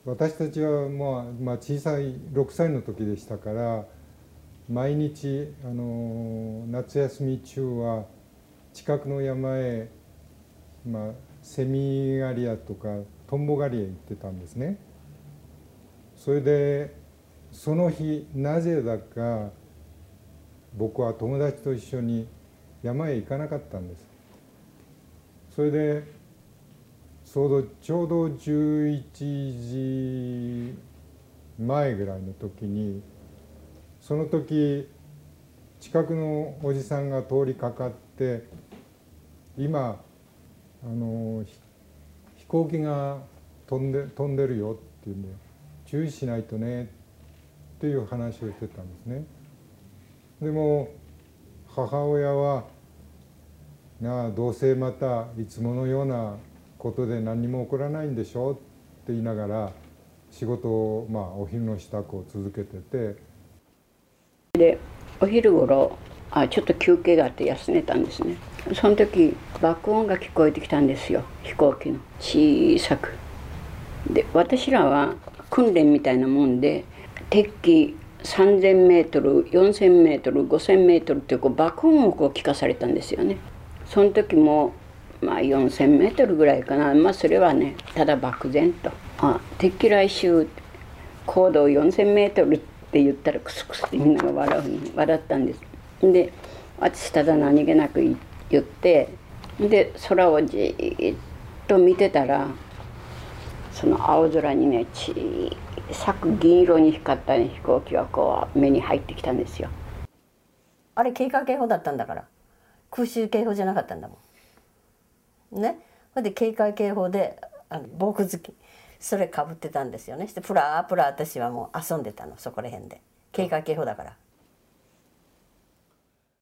私たちは小さい6歳の時でしたから、毎日夏休み中は近くの山へ、セミ狩りやとかトンボ狩りへ行ってたんですね。それでその日なぜだか僕は友達と一緒に山へ行かなかったんです。それでちょうど11時前ぐらいの時に、その時近くのおじさんが通りかかって、今飛行機が飛んでるよっていうんで、注意しないとねっていう話をしてたんですね。でも母親はどうせまたいつものようなことで何にも起こらないんでしょって言いながら仕事を、お昼の支度を続けてて、 でお昼ごろちょっと休憩があって休んでたんですね。その時爆音が聞こえてきたんですよ、飛行機の小さく。で私らは訓練みたいなもんで敵機3000メートル4000メートル5000メートルって爆音を聞かされたんですよね。その時も4000メートルぐらいかな。それはねただ漠然と敵機来襲高度4000メートルって言ったらクスクスってみんなが笑ったんです。で私ただ何気なく言って、で空をじーっと見てたら、その青空にね小さく銀色に光った、飛行機が目に入ってきたんですよ。 あれ警戒警報だったんだから、空襲警報じゃなかったんだもんね。それで警戒警報で防空付きそれかぶってたんですよね。してプラプラ私はもう遊んでたの、そこら辺で。警戒警報だから。